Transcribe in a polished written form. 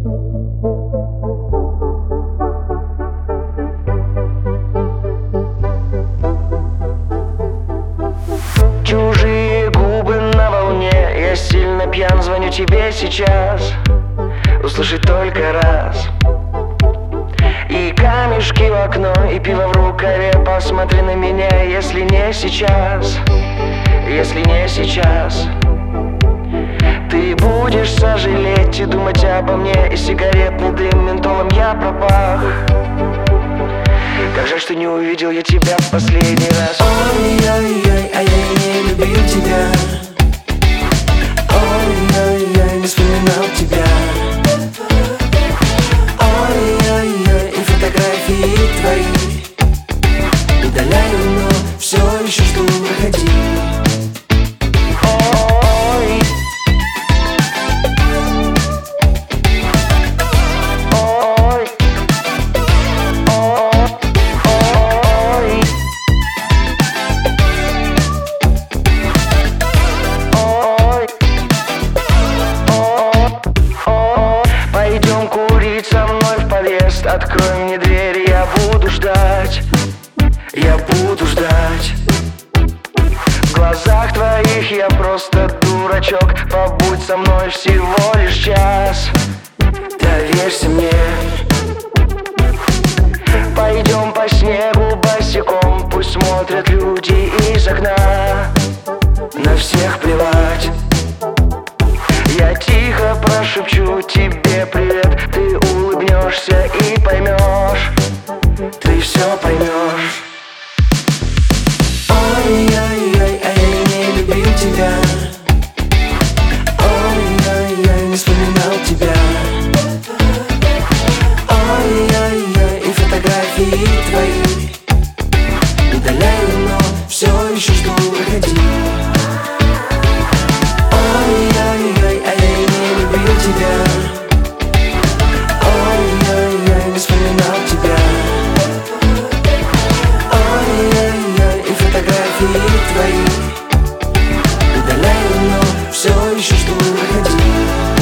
Чужие губы на волне, я сильно пьян, звоню тебе сейчас. Услышать только раз. И камешки в окно, и пиво в рукаве. Посмотри на меня, если не сейчас. Если не сейчас. Ты будешь сожалеть и думать обо мне. И сигаретный дым ментолом я пропах. Как жаль, что не увидел я тебя в последний раз. Ой-ой-ой, а я не любил тебя. Ой-ой-ой, не вспоминал тебя. Ой-ой-ой, и фотографии твои удаляю, но все еще жду, проходи. Пойдем курить со мной в подъезд. Открой мне дверь, я буду ждать. Я буду ждать. В глазах твоих я просто дурачок. Побудь со мной всего лишь час. Доверься мне. Пойдем по снегу босиком. Пусть смотрят люди из окна. На всех плевать. Я тихо прошепчу тебе привет. Ты улыбнешься и поймешь. Ты все поймешь. Ой-ой-ой, а я не любил тебя. Ой-ой-ой, не вспоминал тебя. Ой-ой-ой, и фотографии твои удаляю, но все еще жду, проходи. Ой-ой-ой, а я не любил тебя. Ой-ой-ой, не вспоминал тебя. Ой-ой-ой, и фотографии твои удаляю, но все еще жду, проходи.